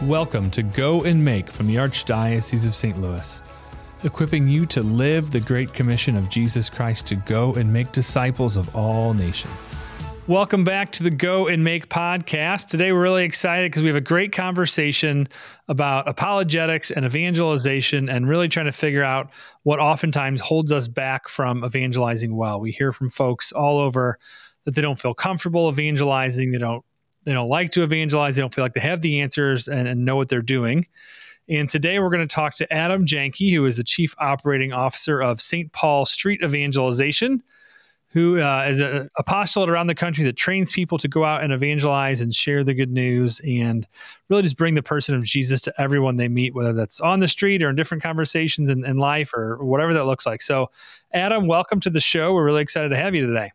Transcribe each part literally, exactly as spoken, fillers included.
Welcome to Go and Make from the Archdiocese of Saint Louis, equipping you to live the Great Commission of Jesus Christ to go and make disciples of all nations. Welcome back to the Go and Make podcast. Today we're really excited because we have a great conversation about apologetics and evangelization and really trying to figure out what oftentimes holds us back from evangelizing well. We hear from folks all over that they don't feel comfortable evangelizing, they don't They don't like to evangelize. They don't feel like they have the answers and, and know what they're doing. And today we're going to talk to Adam Janke, who is the Chief Operating Officer of Saint Paul Street Evangelization, who uh, is an apostolate around the country that trains people to go out and evangelize and share the good news and really just bring the person of Jesus to everyone they meet, whether that's on the street or in different conversations in, in life or whatever that looks like. So, Adam, welcome to the show. We're really excited to have you today.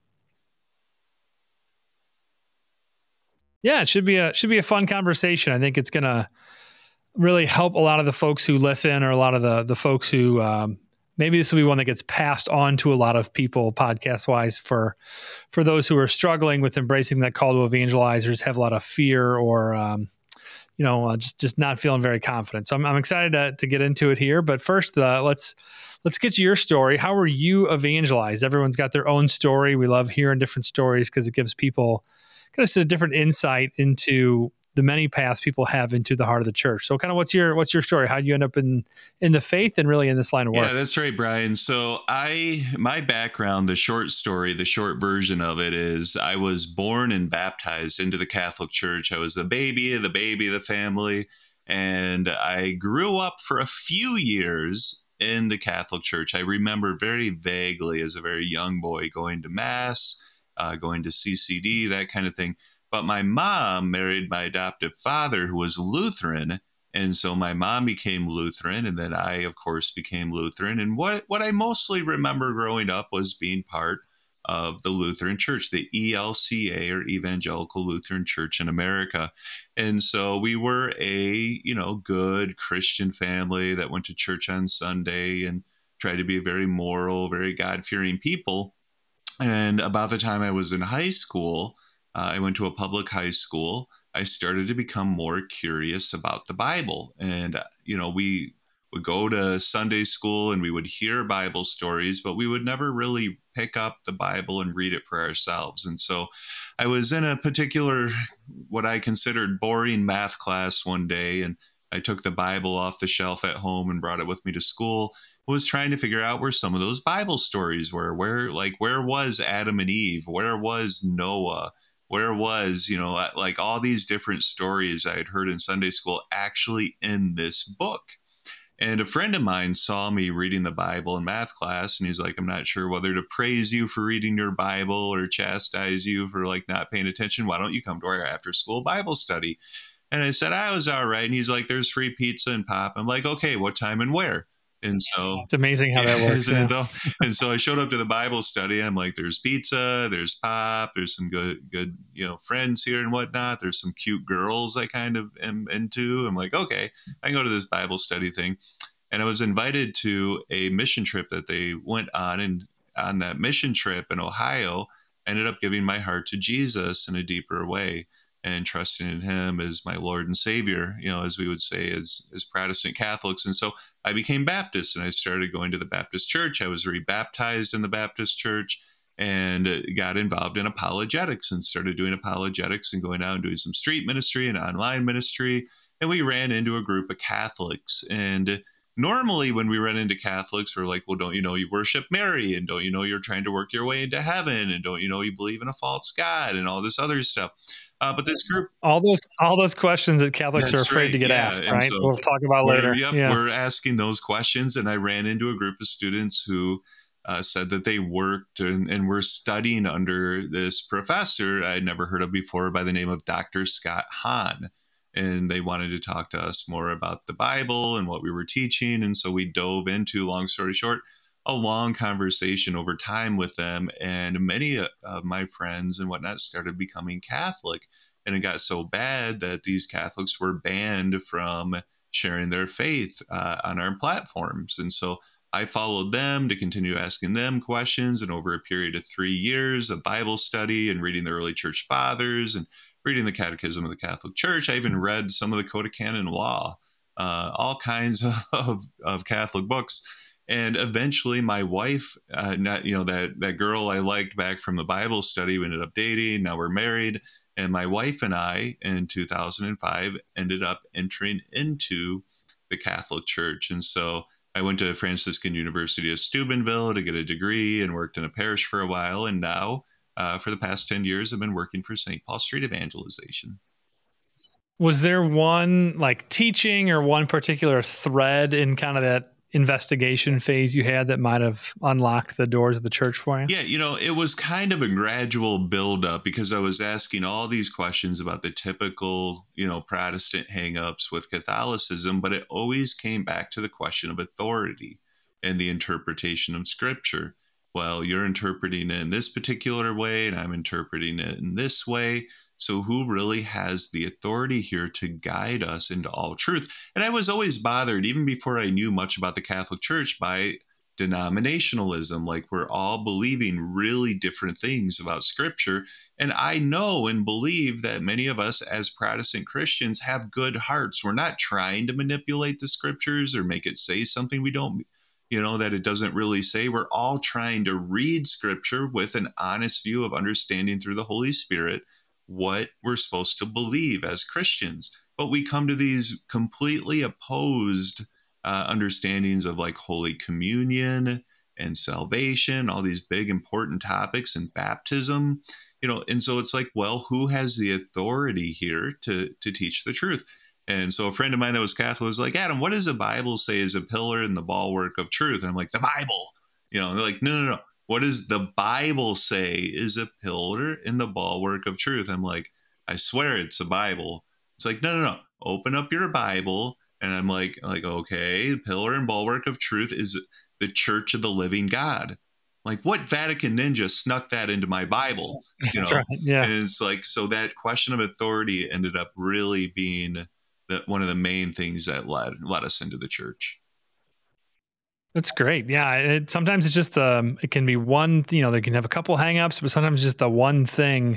Yeah, it should be a should be a fun conversation. I think it's going to really help a lot of the folks who listen, or a lot of the the folks who um, maybe this will be one that gets passed on to a lot of people podcast wise for for those who are struggling with embracing that call to evangelize, or just have a lot of fear, or um, you know uh, just just not feeling very confident. So I'm, I'm excited to to get into it here. But first, uh, let's let's get to your story. How were you evangelized? Everyone's got their own story. We love hearing different stories because it gives people kind of a different insight into the many paths people have into the heart of the church. So kind of what's your what's your story? How did you end up in in the faith and really in this line of work? Yeah, that's right, Brian. So I my background, the short story, the short version of it is I was born and baptized into the Catholic Church. I was the baby, the baby of the family, and I grew up for a few years in the Catholic Church. I remember very vaguely as a very young boy going to Mass, Uh, going to C C D, that kind of thing. But my mom married my adoptive father, who was Lutheran. And so my mom became Lutheran, and then I, of course, became Lutheran. And what, what I mostly remember growing up was being part of the Lutheran Church, the E L C A, or Evangelical Lutheran Church in America. And so we were a, you know, good Christian family that went to church on Sunday and tried to be very moral, very God-fearing people. And about the time I was in high school, uh, I went to a public high school. I started to become more curious about the Bible. And, uh, you know, we would go to Sunday school and we would hear Bible stories, but we would never really pick up the Bible and read it for ourselves. And so I was in a particular, what I considered boring math class one day, and I took the Bible off the shelf at home and brought it with me to school. Was trying to figure out where some of those Bible stories were, where like, where was Adam and Eve? Where was Noah? Where was, you know, like all these different stories I had heard in Sunday school actually in this book. And a friend of mine saw me reading the Bible in math class, and he's like, I'm not sure whether to praise you for reading your Bible or chastise you for like not paying attention. Why don't you come to our after school Bible study? And I said, I was all right. And he's like, there's free pizza and pop. I'm like, okay, what time and where? And so It's amazing how that works. Yeah. Yeah. And so I showed up to the Bible study. And I'm like, there's pizza, there's pop, there's some good, good, you know, friends here and whatnot. There's some cute girls I kind of am into. I'm like, okay, I can go to this Bible study thing. And I was invited to a mission trip that they went on. And on that mission trip in Ohio, I ended up giving my heart to Jesus in a deeper way and trusting in him as my Lord and Savior, you know, as we would say as, as Protestant Catholics. And so I became Baptist, and I started going to the Baptist church. I was rebaptized in the Baptist church and got involved in apologetics and started doing apologetics and going out and doing some street ministry and online ministry. And we ran into a group of Catholics. And normally when we run into Catholics, we're like, well, don't you know you worship Mary? And don't you know you're trying to work your way into heaven? And don't you know you believe in a false God and all this other stuff? Uh, but this group, all those all those questions that Catholics are afraid right, to get yeah. asked, And right? so We'll talk about later. Yep, yeah. We're asking those questions, and I ran into a group of students who uh, said that they worked and, and were studying under this professor I'd never heard of before by the name of Doctor Scott Hahn. And they wanted to talk to us more about the Bible and what we were teaching. And so we dove into, long story short, a long conversation over time with them. And many of my friends and whatnot started becoming Catholic. And it got so bad that these Catholics were banned from sharing their faith uh, on our platforms. And so I followed them to continue asking them questions. And over a period of three years of Bible study and reading the early church fathers and reading the Catechism of the Catholic Church. I even read some of the Code of Canon Law, uh, all kinds of, of Catholic books. And eventually my wife, uh, not, you know, that, that girl I liked back from the Bible study, we ended up dating. Now we're married. And my wife and I, in two thousand five, ended up entering into the Catholic Church. And so I went to Franciscan University of Steubenville to get a degree and worked in a parish for a while. And now, uh, for the past ten years, I've been working for Saint Paul Street Evangelization. Was there one like teaching or one particular thread in kind of that investigation phase you had that might have unlocked the doors of the church for you? Yeah, you know, it was kind of a gradual buildup because I was asking all these questions about the typical, you know, Protestant hangups with Catholicism, but it always came back to the question of authority and the interpretation of Scripture. Well, you're interpreting it in this particular way, and I'm interpreting it in this way. So who really has the authority here to guide us into all truth? And I was always bothered, even before I knew much about the Catholic Church, by denominationalism. Like, we're all believing really different things about Scripture. And I know and believe that many of us as Protestant Christians have good hearts. We're not trying to manipulate the Scriptures or make it say something we don't, you know, that it doesn't really say. We're all trying to read Scripture with an honest view of understanding through the Holy Spirit what we're supposed to believe as Christians. But we come to these completely opposed uh, understandings of like Holy Communion and salvation, all these big important topics, and baptism, you know, and so it's like, well, who has the authority here to to teach the truth? And so a friend of mine that was Catholic was like, Adam, what does the Bible say is a pillar and the bulwark of truth? And I'm like, the Bible, you know, and they're like, no, no, no. What does the Bible say is a pillar in the bulwark of truth? I'm like, I swear it's the Bible. It's like, no, no, no. Open up your Bible. And I'm like, like, okay, the pillar and bulwark of truth is the Church of the Living God. Like, what Vatican ninja snuck that into my Bible? You know, Right, yeah. And it's like, so that question of authority ended up really being the, one of the main things that led led us into the church. That's great. Yeah. It, sometimes it's just, um, it can be one, you know, they can have a couple hangups, but sometimes it's just the one thing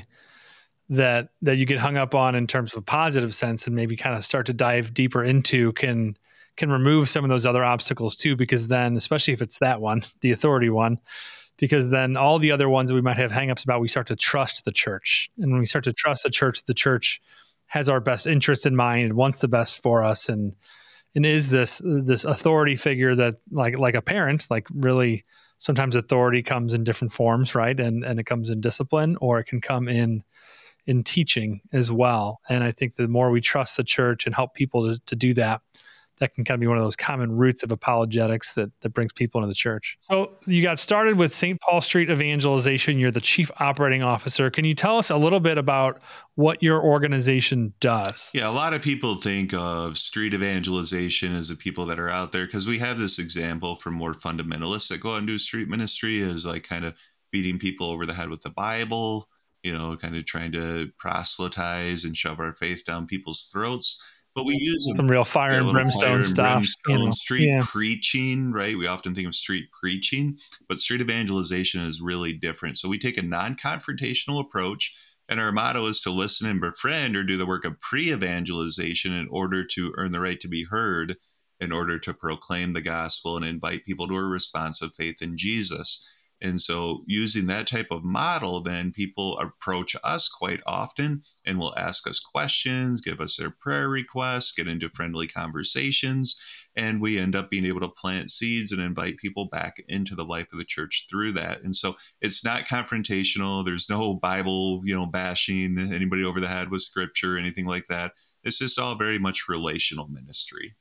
that, that you get hung up on in terms of a positive sense, and maybe kind of start to dive deeper into can, can remove some of those other obstacles too, because then, especially if it's that one, the authority one, because then all the other ones that we might have hangups about, we start to trust the church. And when we start to trust the church, the church has our best interest in mind and wants the best for us. And, And is this this authority figure that, like like a parent, like really sometimes authority comes in different forms, right? And and it comes in discipline, or it can come in in teaching as well. And I think the more we trust the church and help people to, to do that, that can kind of be one of those common roots of apologetics that, that brings people into the church. So you got started with Saint Paul Street Evangelization. You're the chief operating officer. Can you tell us a little bit about what your organization does? Yeah, a lot of people think of street evangelization as the people that are out there, because we have this example from more fundamentalists that go out and do street ministry as like kind of beating people over the head with the Bible, you know, kind of trying to proselytize and shove our faith down people's throats. But we use some real fire and brimstone and stuff. Brimstone, you know. Street yeah. preaching, right? We often think of street preaching, but street evangelization is really different. So we take a non-confrontational approach, and our motto is to listen and befriend, or do the work of pre-evangelization in order to earn the right to be heard, in order to proclaim the gospel and invite people to a response of faith in Jesus. And so using that type of model, then people approach us quite often and will ask us questions, give us their prayer requests, get into friendly conversations, and we end up being able to plant seeds and invite people back into the life of the church through that. And so it's not confrontational. There's no Bible, you know, bashing anybody over the head with scripture, anything like that. It's just all very much relational ministry.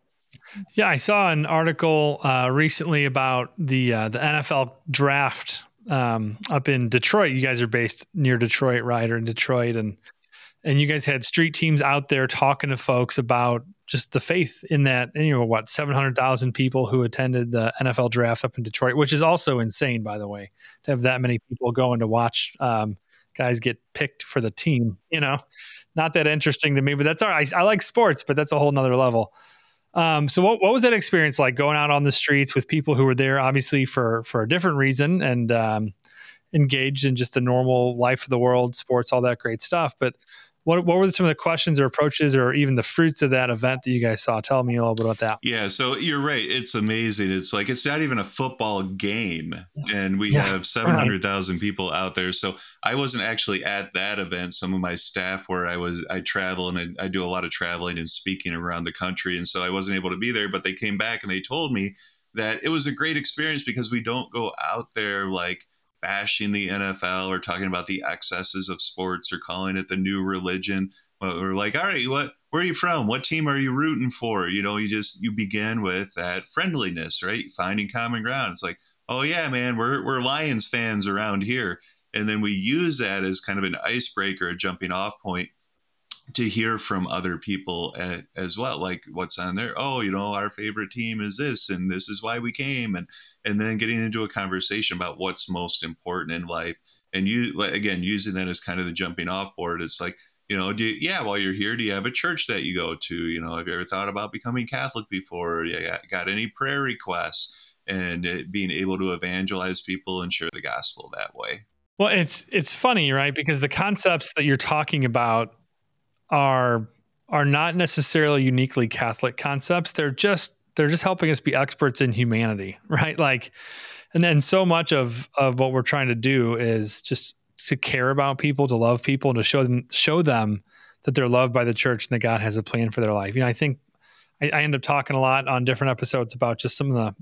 Yeah, I saw an article uh, recently about the uh, the N F L draft um, up in Detroit. You guys are based near Detroit, right, or in Detroit, and and you guys had street teams out there talking to folks about just the faith in that. And, you know, what, seven hundred thousand people who attended the N F L draft up in Detroit, which is also insane, by the way, to have that many people going to watch um, guys get picked for the team. You know, not that interesting to me, but that's all right. I, I like sports, but that's a whole nother level. Um, so what, what was that experience like, going out on the streets with people who were there obviously for, for a different reason, and um, engaged in just the normal life of the world, sports, all that great stuff. But what what were some of the questions or approaches or even the fruits of that event that you guys saw? Tell me a little bit about that. Yeah, so you're right. It's amazing. It's like it's not even a football game, and we Yeah, have right. seven hundred thousand people out there. So I wasn't actually at that event. Some of my staff where I was, I travel and I, I do a lot of traveling and speaking around the country, and so I wasn't able to be there. But they came back and they told me that it was a great experience because we don't go out there like bashing the N F L or talking about the excesses of sports or calling it the new religion. Well, we're like, all right, what, where are you from? What team are you rooting for? You know, you just, you begin with that friendliness, right? Finding common ground. It's like, oh yeah, man, we're, we're Lions fans around here. And then we use that as kind of an icebreaker, a jumping off point to hear from other people a- as well, like what's on there. Oh, you know, our favorite team is this, and this is why we came, and and then getting into a conversation about what's most important in life, and you like, again using that as kind of the jumping off board. It's like, you know, do you, yeah, while you're here, do you have a church that you go to? You know, have you ever thought about becoming Catholic before? Yeah, got, got any prayer requests? And it, being able to evangelize people and share the gospel that way. Well, it's it's funny, right? Because the concepts that you're talking about are are not necessarily uniquely Catholic concepts. They're just they're just helping us be experts in humanity, right? Like, and then so much of of what we're trying to do is just to care about people, to love people, and to show them show them that they're loved by the church and that God has a plan for their life. You know, I think I, I end up talking a lot on different episodes about just some of the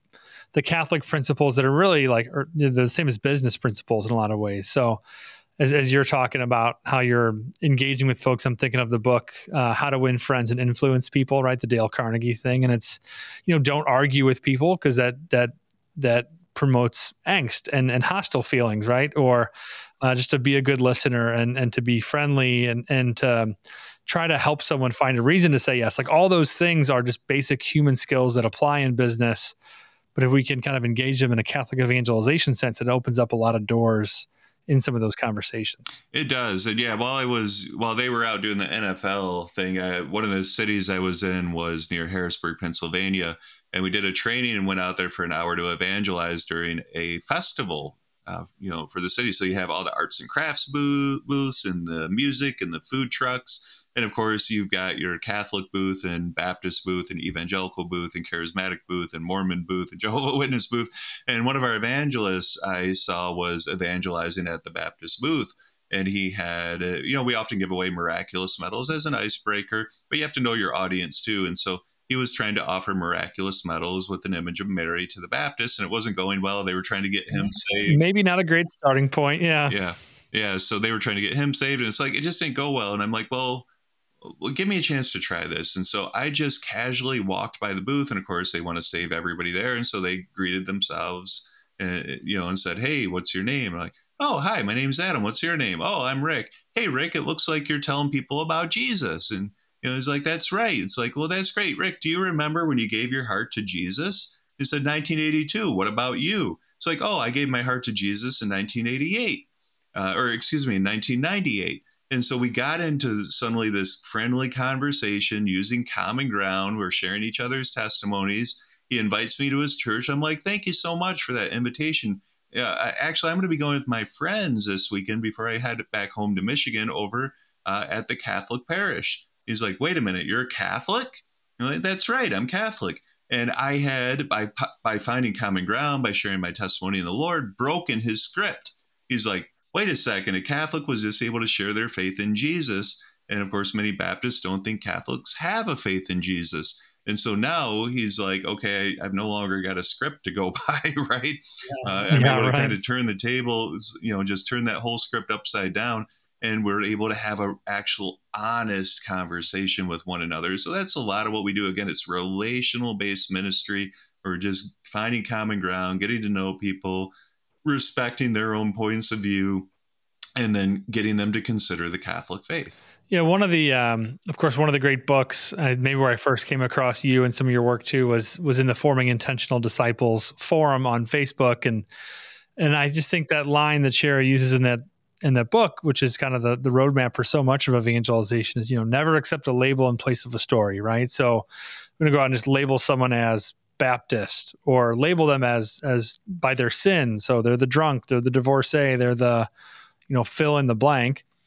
the Catholic principles that are really like are the same as business principles in a lot of ways. So as, as you're talking about how you're engaging with folks, I'm thinking of the book, uh, How to Win Friends and Influence People, right? The Dale Carnegie thing. And it's, you know, don't argue with people because that, that, that promotes angst and, and hostile feelings, right? Or uh, just to be a good listener and, and to be friendly and, and to try to help someone find a reason to say yes. Like all those things are just basic human skills that apply in business. But if we can kind of engage them in a Catholic evangelization sense, it opens up a lot of doors in some of those conversations. It does. And yeah, while I was, while they were out doing the N F L thing, I, one of the cities I was in was near Harrisburg, Pennsylvania. And we did a training and went out there for an hour to evangelize during a festival, uh, you know, for the city. So you have all the arts and crafts booth, booths and the music and the food trucks. And of course, you've got your Catholic booth and Baptist booth and evangelical booth and charismatic booth and Mormon booth and Jehovah's Witness booth. And one of our evangelists I saw was evangelizing at the Baptist booth. And he had, uh, you know, we often give away miraculous medals as an icebreaker, but you have to know your audience too. And so he was trying to offer miraculous medals with an image of Mary to the Baptists, and it wasn't going well. They were trying to get him saved. Maybe not a great starting point. Yeah. Yeah. Yeah. So they were trying to get him saved. And it's like, it just didn't go well. And I'm like, well, well, give me a chance to try this. And so I just casually walked by the booth. And of course, they want to save everybody there. And so they greeted themselves, uh, you know, and said, hey, what's your name? I'm like, oh, hi, my name's Adam. What's your name? Oh, I'm Rick. Hey, Rick, it looks like you're telling people about Jesus. And, you know, he's like, that's right. It's like, well, that's great. Rick, do you remember when you gave your heart to Jesus? He said, nineteen eighty-two. What about you? It's like, oh, I gave my heart to Jesus in nineteen eighty-eight, uh, or excuse me, in nineteen ninety-eight. And so we got into suddenly this friendly conversation using common ground. We're sharing each other's testimonies. He invites me to his church. I'm like, thank you so much for that invitation. Yeah, I, actually, I'm going to be going with my friends this weekend before I head back home to Michigan over uh, at the Catholic parish. He's like, wait a minute, you're a Catholic? I'm like, that's right, I'm Catholic. And I had, by by finding common ground, by sharing my testimony in the Lord, broken his script. He's like, wait a second, a Catholic was just able to share their faith in Jesus. And of course, many Baptists don't think Catholics have a faith in Jesus. And so now he's like, okay, I've no longer got a script to go by, right? Yeah. Uh, I'm yeah, able to right. kind of turn the table, you know, just turn that whole script upside down. And we're able to have an actual honest conversation with one another. So that's a lot of what we do. Again, it's relational-based ministry. We're just finding common ground, getting to know people, respecting their own points of view, and then getting them to consider the Catholic faith. Yeah, one of the, um, of course, one of the great books, uh, maybe where I first came across you and some of your work too, was was in the Forming Intentional Disciples forum on Facebook, and and I just think that line that Shara uses in that in that book, which is kind of the the roadmap for so much of evangelization, is, you know, never accept a label in place of a story, right? So I'm going to go out and just label someone as Baptist, or label them as as by their sin. So they're the drunk, they're the divorcee, they're the, you know, fill in the blank.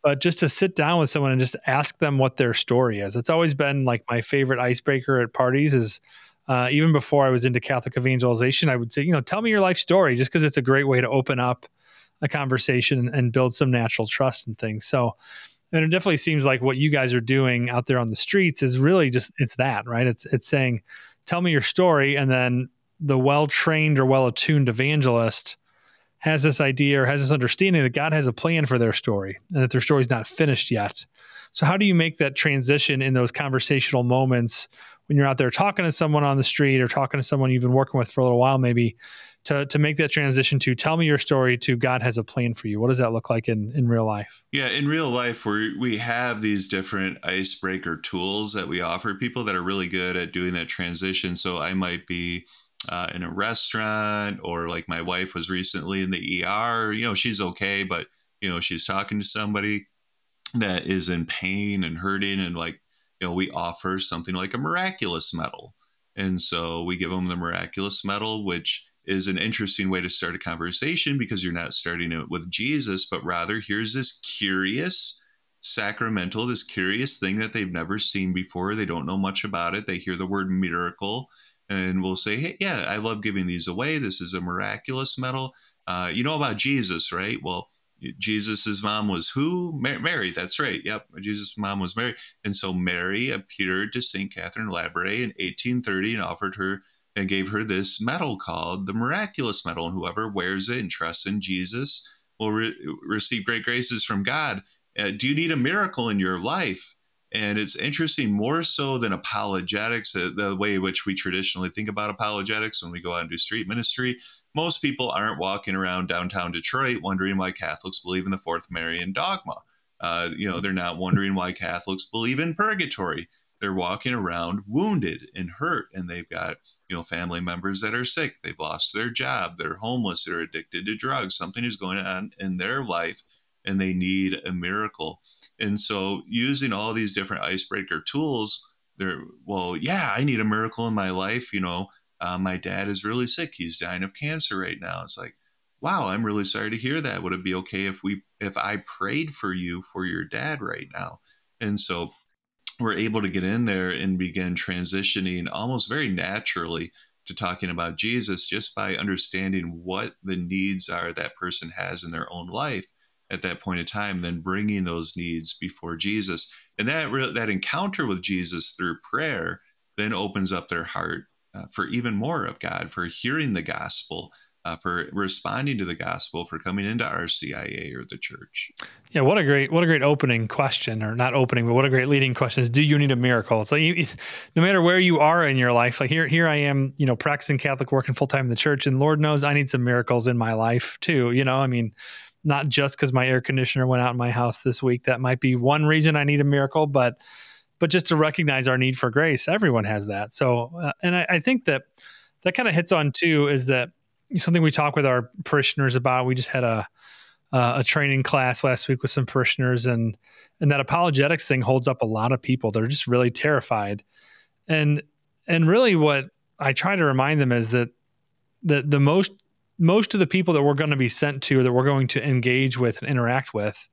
but just to sit down with someone and just ask them what their story is. It's always been like my favorite icebreaker at parties is, uh, even before I was into Catholic evangelization, I would say, you know, tell me your life story, just because it's a great way to open up a conversation and build some natural trust and things. So, and it definitely seems like what you guys are doing out there on the streets is really just, it's that, right? It's, it's saying, tell me your story. And then the well-trained or well-attuned evangelist has this idea or has this understanding that God has a plan for their story and that their story is not finished yet. So how do you make that transition in those conversational moments when you're out there talking to someone on the street or talking to someone you've been working with for a little while, maybe to, to make that transition to tell me your story to God has a plan for you? What does that look like in, in real life? Yeah, in real life, we we have these different icebreaker tools that we offer people that are really good at doing that transition. So I might be Uh, in a restaurant, or like my wife was recently in the E R. You know, she's okay, but you know, she's talking to somebody that is in pain and hurting, and like, you know, we offer something like a miraculous medal, and so we give them the miraculous medal, which is an interesting way to start a conversation, because you're not starting it with Jesus, but rather here's this curious sacramental, this curious thing that they've never seen before. They don't know much about it. They hear the word miracle, and we'll say, hey, yeah, I love giving these away. This is a miraculous medal. Uh, you know about Jesus, right? Well, Jesus's mom was who? Mary, Mary. That's right. Yep. Jesus' mom was Mary. And so Mary appeared to Saint Catherine Labouré in eighteen thirty and offered her and gave her this medal called the miraculous medal. And whoever wears it and trusts in Jesus will re- receive great graces from God. Uh, do you need a miracle in your life? And it's interesting, more so than apologetics, the, the way in which we traditionally think about apologetics when we go out and do street ministry. Most people aren't walking around downtown Detroit wondering why Catholics believe in the Fourth Marian dogma. Uh, you know, they're not wondering why Catholics believe in purgatory. They're walking around wounded and hurt, and they've got, you know, family members that are sick. They've lost their job. They're homeless. They're addicted to drugs. Something is going on in their life, and they need a miracle. And so using all these different icebreaker tools, they're, well, yeah, I need a miracle in my life. You know, uh, my dad is really sick. He's dying of cancer right now. It's like, wow, I'm really sorry to hear that. Would it be okay if we, if I prayed for you for your dad right now? And so we're able to get in there and begin transitioning almost very naturally to talking about Jesus, just by understanding what the needs are that person has in their own life at that point in time, then bringing those needs before Jesus. And that re- that encounter with Jesus through prayer then opens up their heart uh, for even more of God, for hearing the gospel, uh, for responding to the gospel, for coming into R C I A or the church. Yeah, what a great what a great opening question, or not opening, but what a great leading question is: do you need a miracle? So, you, no matter where you are in your life, like here, here I am, you know, practicing Catholic, working full time in the church, and Lord knows I need some miracles in my life too. You know, I mean, not just because my air conditioner went out in my house this week. That might be one reason I need a miracle, but but just to recognize our need for grace. Everyone has that. So, uh, and I, I think that that kind of hits on too, is that something we talk with our parishioners about. We just had a uh, a training class last week with some parishioners, and and that apologetics thing holds up a lot of people. They're just really terrified, and and really what I try to remind them is that the the most most of the people that we're going to be sent to, that we're going to engage with and interact with,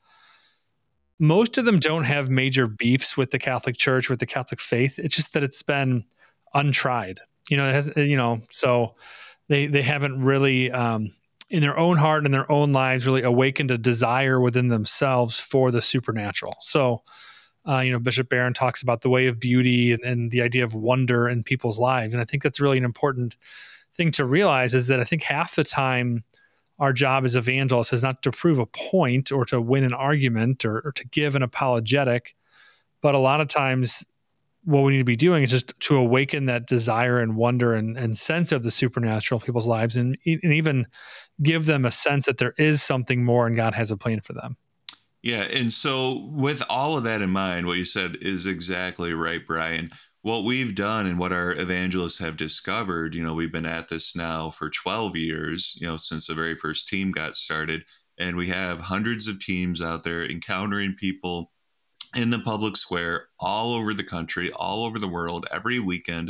most of them don't have major beefs with the Catholic Church, with the Catholic faith. It's just that it's been untried, you know, it has, you know, so they, they haven't really, um, in their own heart and in their own lives, really awakened a desire within themselves for the supernatural. So, uh, you know, Bishop Barron talks about the way of beauty and, and the idea of wonder in people's lives. And I think that's really an important thing to realize, is that I think half the time our job as evangelists is not to prove a point or to win an argument or, or to give an apologetic, but a lot of times what we need to be doing is just to awaken that desire and wonder and, and sense of the supernatural in people's lives, and, and even give them a sense that there is something more and God has a plan for them. Yeah. And so with all of that in mind, what you said is exactly right, Brian. What we've done and what our evangelists have discovered, you know, we've been at this now for twelve years, you know, since the very first team got started. And we have hundreds of teams out there encountering people in the public square all over the country, all over the world, every weekend.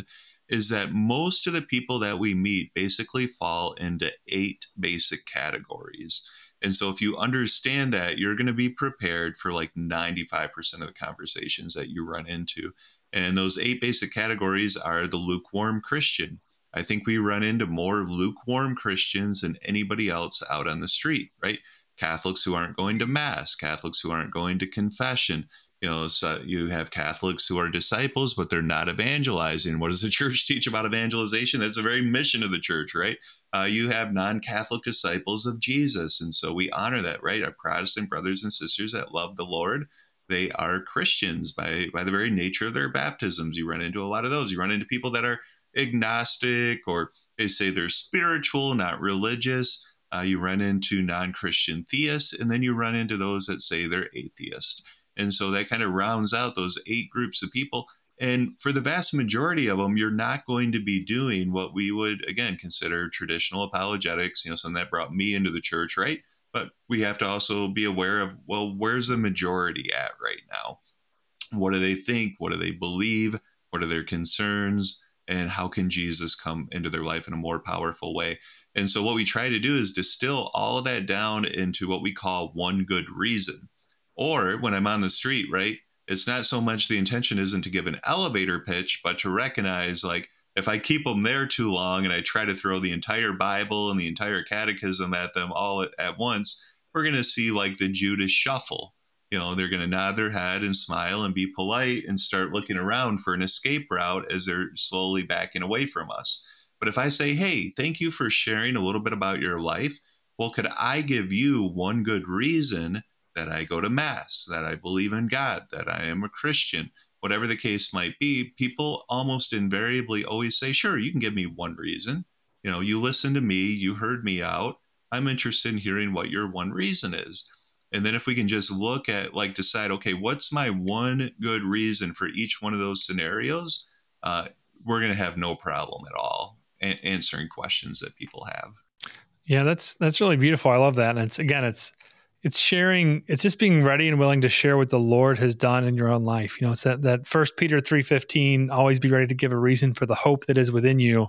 is that most of the people that we meet basically fall into eight basic categories. And so if you understand that, you're going to be prepared for like ninety-five percent of the conversations that you run into. And those eight basic categories are the lukewarm Christian. I think we run into more lukewarm Christians than anybody else out on the street, right? Catholics who aren't going to mass, Catholics who aren't going to confession. You know, so you have Catholics who are disciples, but they're not evangelizing. What does the church teach about evangelization? That's the very mission of the church, right? Uh, you have non-Catholic disciples of Jesus. And so we honor that, right? Our Protestant brothers and sisters that love the Lord, they are Christians by, by the very nature of their baptisms. You run into a lot of those. You run into people that are agnostic, or they say they're spiritual, not religious. Uh, you run into non-Christian theists, and then you run into those that say they're atheist. And so that kind of rounds out those eight groups of people. And for the vast majority of them, you're not going to be doing what we would, again, consider traditional apologetics, you know, something that brought me into the church, right? But we have to also be aware of, well, where's the majority at right now? What do they think? What do they believe? What are their concerns? And how can Jesus come into their life in a more powerful way? And so what we try to do is distill all of that down into what we call one good reason. Or when I'm on the street, right, it's not so much the intention isn't to give an elevator pitch, but to recognize, like, if I keep them there too long and I try to throw the entire Bible and the entire catechism at them all at, at once, we're going to see like the Judas shuffle. You know, they're going to nod their head and smile and be polite and start looking around for an escape route as they're slowly backing away from us. But if I say, hey, thank you for sharing a little bit about your life, well, could I give you one good reason that I go to mass, that I believe in God, that I am a Christian, whatever the case might be? People almost invariably always say, sure, you can give me one reason. You know, you listened to me, you heard me out. I'm interested in hearing what your one reason is. And then if we can just look at, like, decide, okay, what's my one good reason for each one of those scenarios? Uh, we're going to have no problem at all a- answering questions that people have. Yeah, that's, that's really beautiful. I love that. And it's, again, it's, It's sharing, it's just being ready and willing to share what the Lord has done in your own life. You know, it's that, that First Peter three fifteen, always be ready to give a reason for the hope that is within you.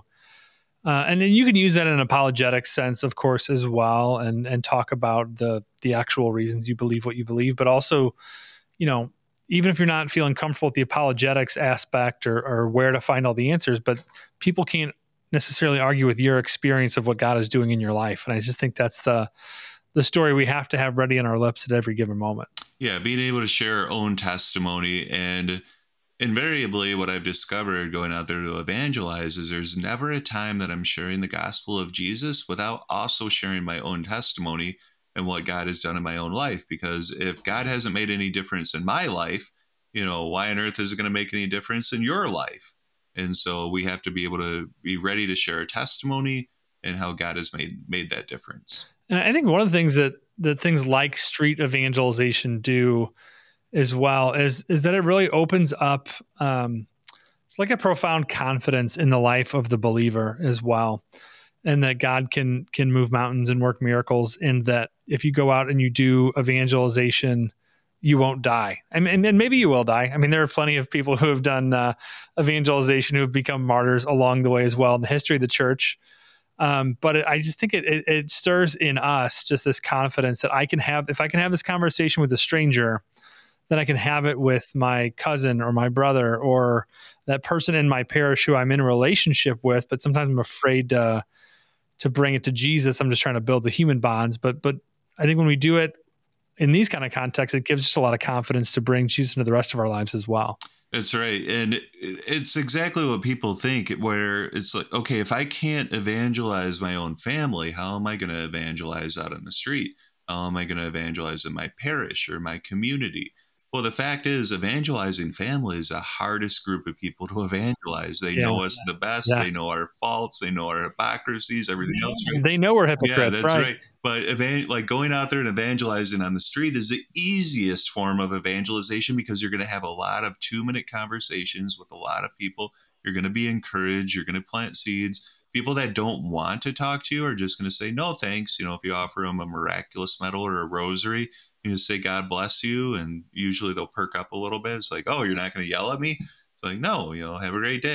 Uh, and then you can use that in an apologetic sense, of course, as well, and and talk about the the actual reasons you believe what you believe. But also, you know, even if you're not feeling comfortable with the apologetics aspect or, or where to find all the answers, but people can't necessarily argue with your experience of what God is doing in your life. And I just think that's the the story we have to have ready on our lips at every given moment. Yeah, being able to share our own testimony. And invariably, what I've discovered going out there to evangelize is there's never a time that I'm sharing the gospel of Jesus without also sharing my own testimony and what God has done in my own life. Because if God hasn't made any difference in my life, you know, why on earth is it going to make any difference in your life? And so we have to be able to be ready to share a testimony and how God has made made that difference. And I think one of the things that, that things like street evangelization do as well is, is that it really opens up, um, it's like a profound confidence in the life of the believer as well. And that God can, can move mountains and work miracles. And that if you go out and you do evangelization, you won't die. I mean, and maybe you will die. I mean, there are plenty of people who have done uh, evangelization who have become martyrs along the way as well in the history of the church. Um, but it, I just think it, it, it stirs in us just this confidence that I can have, if I can have this conversation with a stranger, then I can have it with my cousin or my brother or that person in my parish who I'm in a relationship with, but sometimes I'm afraid to, to bring it to Jesus. I'm just trying to build the human bonds. But, but I think when we do it in these kind of contexts, it gives us a lot of confidence to bring Jesus into the rest of our lives as well. That's right. And it's exactly what people think, where it's like, okay, if I can't evangelize my own family, how am I going to evangelize out on the street? How am I going to evangelize in my parish or my community? Well, the fact is, evangelizing family is the hardest group of people to evangelize. They yeah. know us the best. Yes. They know our faults. They know our hypocrisies, everything else. Right? They know we're hypocrites. Yeah, that's right. right. But evan- like going out there and evangelizing on the street is the easiest form of evangelization because you're going to have a lot of two-minute conversations with a lot of people. You're going to be encouraged. You're going to plant seeds. People that don't want to talk to you are just going to say, no, thanks. You know, if you offer them a miraculous medal or a rosary, you just say, God bless you. And usually they'll perk up a little bit. It's like, oh, you're not going to yell at me? It's like, no, you know, have a great day.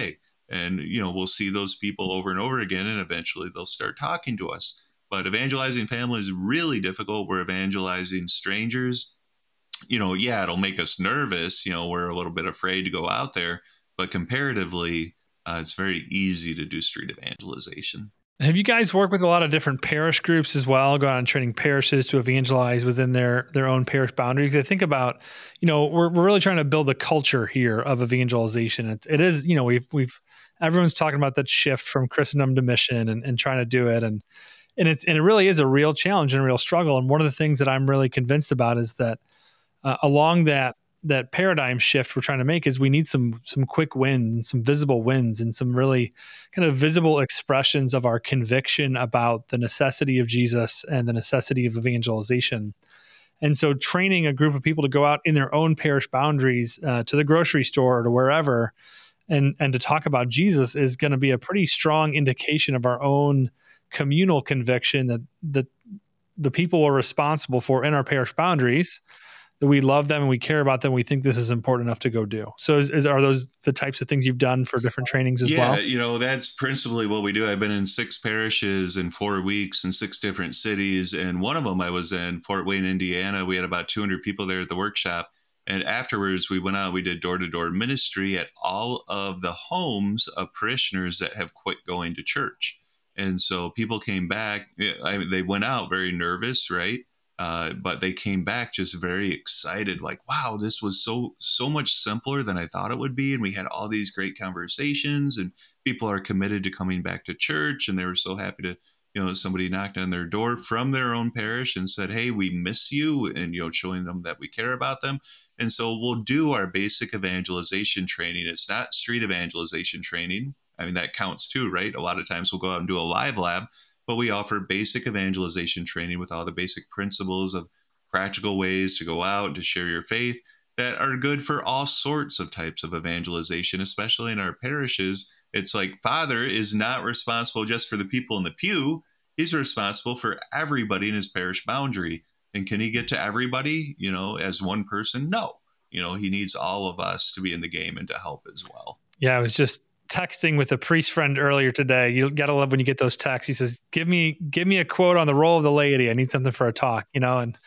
And, you know, we'll see those people over and over again, and eventually they'll start talking to us. But evangelizing family is really difficult. We're evangelizing strangers. You know, yeah, it'll make us nervous. You know, we're a little bit afraid to go out there, but comparatively, uh, it's very easy to do street evangelization. Have you guys worked with a lot of different parish groups as well, gone on training parishes to evangelize within their their own parish boundaries? I think about, you know, we're we're really trying to build a culture here of evangelization. It, it is, you know, we've we've everyone's talking about that shift from Christendom to mission and, and trying to do it, and and it's and it really is a real challenge and a real struggle. And one of the things that I'm really convinced about is that uh, along that that paradigm shift we're trying to make is we need some some quick wins, some visible wins, and some really kind of visible expressions of our conviction about the necessity of Jesus and the necessity of evangelization. And so training a group of people to go out in their own parish boundaries uh, to the grocery store or to wherever and and to talk about Jesus is going to be a pretty strong indication of our own communal conviction that that the people we're responsible for in our parish boundaries, that we love them and we care about them. We think this is important enough to go do. So is, is are those the types of things you've done for different trainings as yeah, well? Yeah, you know, that's principally what we do. I've been in six parishes in four weeks in six different cities. And one of them I was in Fort Wayne, Indiana. We had about two hundred people there at the workshop. And afterwards we went out, we did door-to-door ministry at all of the homes of parishioners that have quit going to church. And so people came back, I, they went out very nervous, right? Uh, but they came back just very excited, like, wow, this was so, so much simpler than I thought it would be. And we had all these great conversations and people are committed to coming back to church. And they were so happy to, you know, somebody knocked on their door from their own parish and said, hey, we miss you. And, you know, showing them that we care about them. And so we'll do our basic evangelization training. It's not street evangelization training. I mean, that counts too, right? A lot of times we'll go out and do a live lab, but we offer basic evangelization training with all the basic principles of practical ways to go out, to share your faith that are good for all sorts of types of evangelization, especially in our parishes. It's like Father is not responsible just for the people in the pew. He's responsible for everybody in his parish boundary. And can he get to everybody, you know, as one person? No. You know, he needs all of us to be in the game and to help as well. Yeah, I was just texting with a priest friend earlier today. You got to love when you get those texts. He says, give me, give me a quote on the role of the laity. I need something for a talk, you know, and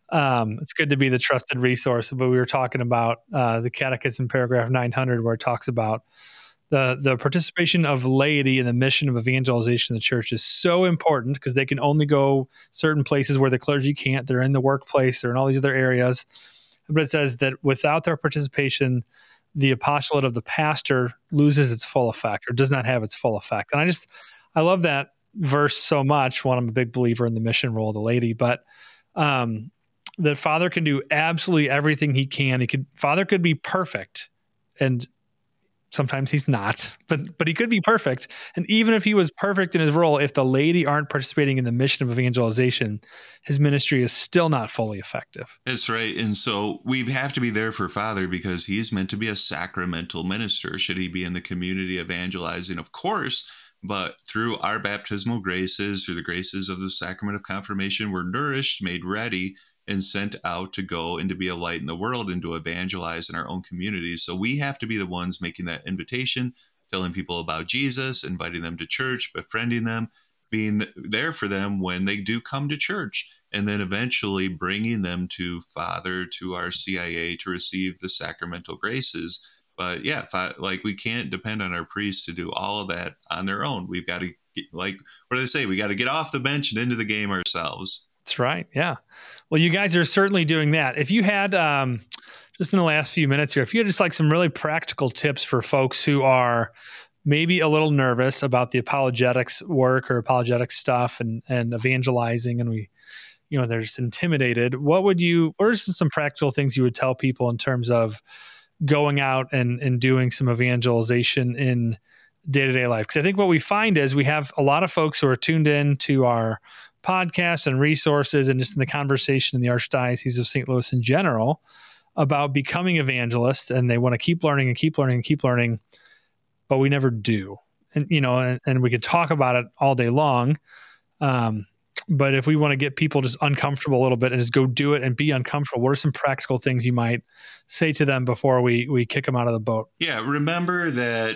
um, it's good to be the trusted resource. But we were talking about uh, the Catechism paragraph nine hundred, where it talks about the, the participation of laity in the mission of evangelization in the church is so important because they can only go certain places where the clergy can't. They're in the workplace, they're in all these other areas. But it says that without their participation, the apostolate of the pastor loses its full effect or does not have its full effect. And I just, I love that verse so much. One, I'm a big believer in the mission role of the laity, but um, that Father can do absolutely everything he can. He could, Father could be perfect, and sometimes he's not, but but he could be perfect. And even if he was perfect in his role, if the laity aren't participating in the mission of evangelization, his ministry is still not fully effective. That's right. And so we have to be there for Father because he's meant to be a sacramental minister. Should he be in the community evangelizing? Of course. But through our baptismal graces, through the graces of the sacrament of confirmation, we're nourished, made ready, and sent out to go and to be a light in the world and to evangelize in our own communities. So we have to be the ones making that invitation, telling people about Jesus, inviting them to church, befriending them, being there for them when they do come to church, and then eventually bringing them to Father, to our C I A, to receive the sacramental graces. But yeah, I, like we can't depend on our priests to do all of that on their own. We've got to, get, like, what do they say? We got to get off the bench and into the game ourselves. That's right. Yeah. Well, you guys are certainly doing that. If you had, um, just in the last few minutes here, if you had just like some really practical tips for folks who are maybe a little nervous about the apologetics work or apologetics stuff and, and evangelizing, and we, you know, they're just intimidated, what would you, what are some practical things you would tell people in terms of going out and, and doing some evangelization in day-to-day life? Because I think what we find is we have a lot of folks who are tuned in to our podcasts and resources and just in the conversation in the Archdiocese of Saint Louis in general about becoming evangelists, and they want to keep learning and keep learning and keep learning, but we never do. And, you know, and, and we could talk about it all day long. Um, but if we want to get people just uncomfortable a little bit and just go do it and be uncomfortable, what are some practical things you might say to them before we, we kick them out of the boat? Yeah. Remember that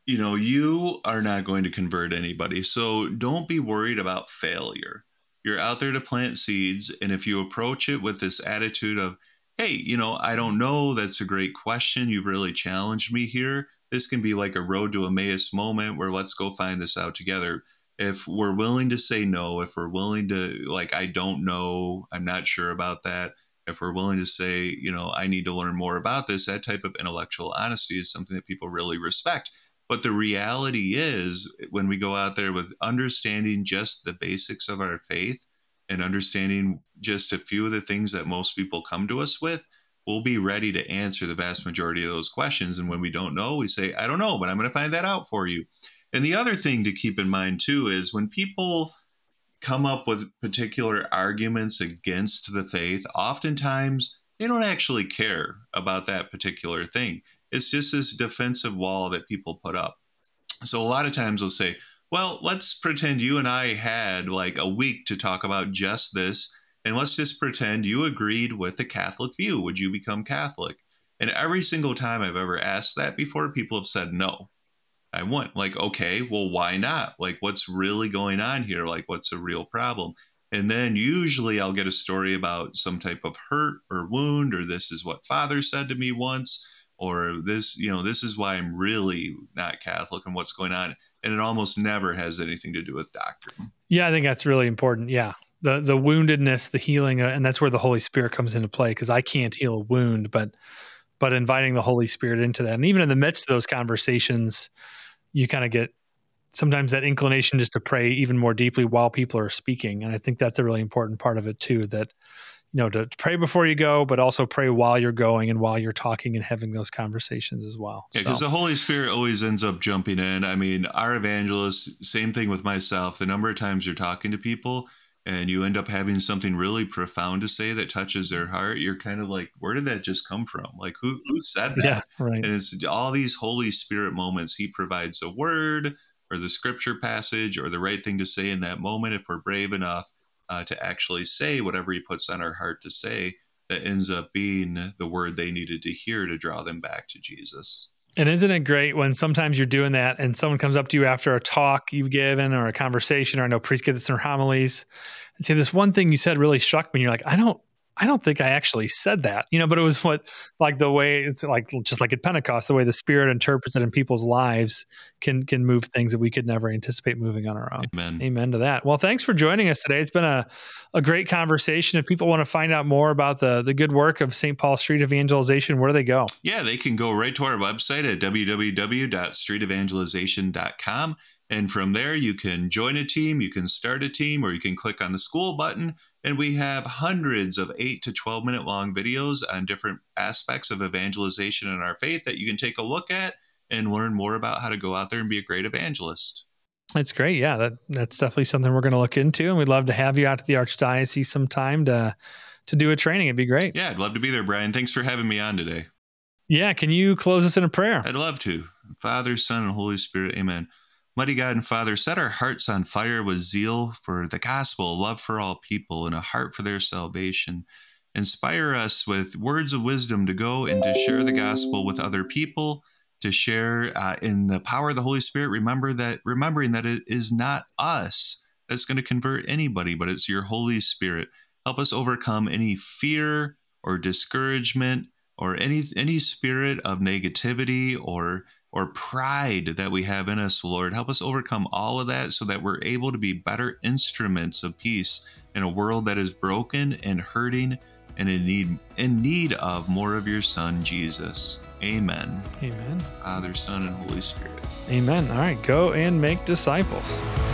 you know, you are not going to convert anybody. So don't be worried about failure. You're out there to plant seeds. And if you approach it with this attitude of, hey, you know, I don't know, that's a great question. You've really challenged me here. This can be like a road to Emmaus moment where let's go find this out together. If we're willing to say no, if we're willing to, like, I don't know, I'm not sure about that. If we're willing to say, you know, I need to learn more about this, that type of intellectual honesty is something that people really respect. But the reality is, when we go out there with understanding just the basics of our faith and understanding just a few of the things that most people come to us with, we'll be ready to answer the vast majority of those questions. And when we don't know, we say, I don't know, but I'm going to find that out for you. And the other thing to keep in mind, too, is when people come up with particular arguments against the faith, oftentimes they don't actually care about that particular thing. It's just this defensive wall that people put up. So a lot of times they'll say, well, let's pretend you and I had like a week to talk about just this. And let's just pretend you agreed with the Catholic view. Would you become Catholic? And every single time I've ever asked that before, people have said no. I wouldn't. Like, okay, well, why not? Like, what's really going on here? Like, what's a real problem? And then usually I'll get a story about some type of hurt or wound, or this is what Father said to me once, or this, you know, this is why I'm really not Catholic and what's going on. And it almost never has anything to do with doctrine. Yeah, I think that's really important. Yeah. The the woundedness, the healing, uh, and that's where the Holy Spirit comes into play, because I can't heal a wound, but but inviting the Holy Spirit into that. And even in the midst of those conversations, you kind of get sometimes that inclination just to pray even more deeply while people are speaking. And I think that's a really important part of it too, that, you know, to, to pray before you go, but also pray while you're going and while you're talking and having those conversations as well. Yeah, because so. The Holy Spirit always ends up jumping in. I mean, our evangelists, same thing with myself. The number of times you're talking to people and you end up having something really profound to say that touches their heart, you're kind of like, where did that just come from? Like, who who said that? Yeah, right. And it's all these Holy Spirit moments. He provides a word or the scripture passage or the right thing to say in that moment, if we're brave enough uh, to actually say whatever he puts on our heart to say, that ends up being the word they needed to hear to draw them back to Jesus. And isn't it great when sometimes you're doing that and someone comes up to you after a talk you've given or a conversation, or I know priests get this in their homilies, and say, this one thing you said really struck me. And you're like, I don't, I don't think I actually said that, you know, but it was what, like the way it's like, just like at Pentecost, the way the Spirit interprets it in people's lives can, can move things that we could never anticipate moving on our own. Amen. Amen to that. Well, thanks for joining us today. It's been a, a great conversation. If people want to find out more about the, the good work of Saint Paul Street Evangelization, where do they go? Yeah, they can go right to our website at w w w dot street evangelization dot com. And from there, you can join a team, you can start a team, or you can click on the school button. And we have hundreds of eight to twelve minute long videos on different aspects of evangelization in our faith that you can take a look at and learn more about how to go out there and be a great evangelist. That's great. Yeah, that, that's definitely something we're going to look into. And we'd love to have you out to the Archdiocese sometime to, to do a training. It'd be great. Yeah, I'd love to be there, Brian. Thanks for having me on today. Yeah, can you close us in a prayer? I'd love to. Father, Son, and Holy Spirit, amen. Mighty God and Father, set our hearts on fire with zeal for the gospel, love for all people, and a heart for their salvation. Inspire us with words of wisdom to go and to share the gospel with other people, to share uh, in the power of the Holy Spirit. Remember that, remembering that it is not us that's going to convert anybody, but it's your Holy Spirit. Help us overcome any fear or discouragement or any any spirit of negativity or or pride that we have in us, Lord. Help us overcome all of that so that we're able to be better instruments of peace in a world that is broken and hurting and in need in need of more of your Son, Jesus. Amen. Amen. Father, Son, and Holy Spirit. Amen. All right, go and make disciples.